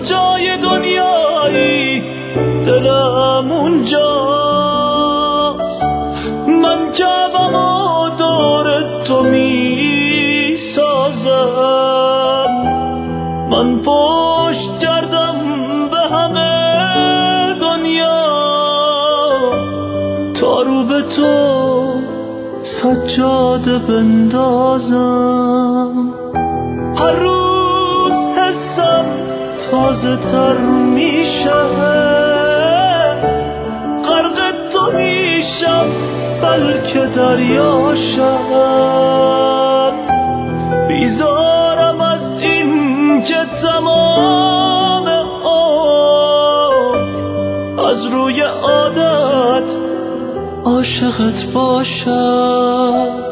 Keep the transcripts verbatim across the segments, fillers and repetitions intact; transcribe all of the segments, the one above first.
جای دنیایی دلم اونجاست. من جوم و دور تو می سازم، من پشت کردم به همه دنیا تا رو به تو سجاده بندازم. هر روز حسم تازه تر میشه، غرق تو میشم بلکه دریا شم. بیزارم از این که تمام عمر از روی عادت عاشقت باشم.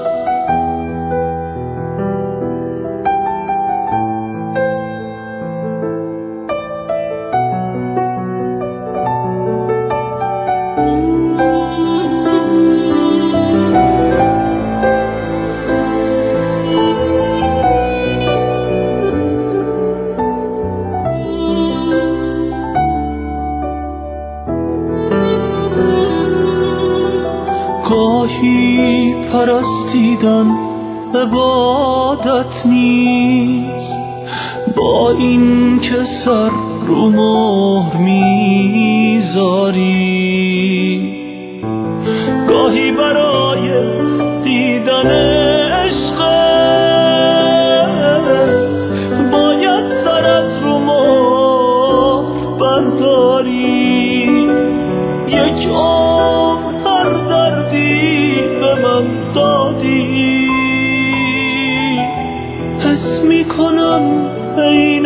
گاهی پرستیدن عبادت نیست، با این که سر رو مهر میذاری. گاهی برای دیدن عشق باید سر از رو مهر برداری. یک عمر هر دردی به من دادی، حس میکنم عین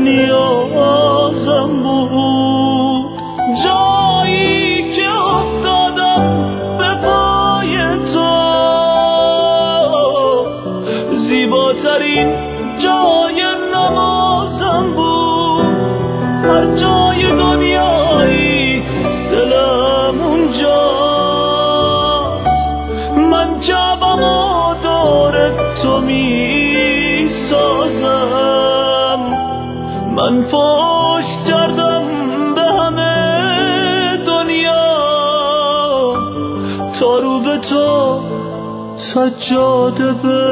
نیازم بود. جایی که افتادم به پای تو، زیباترین جای نمازم بود. هر جای دنیایی دلم اونجاست. من جوم و دور تو می سازم، من پشت کردم به همه دنیا تا رو به تو سجاده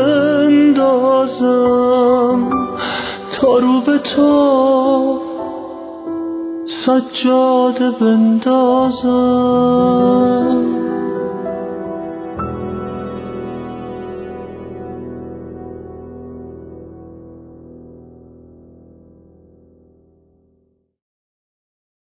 بندازم. تا رو به تو سجاده بندازم.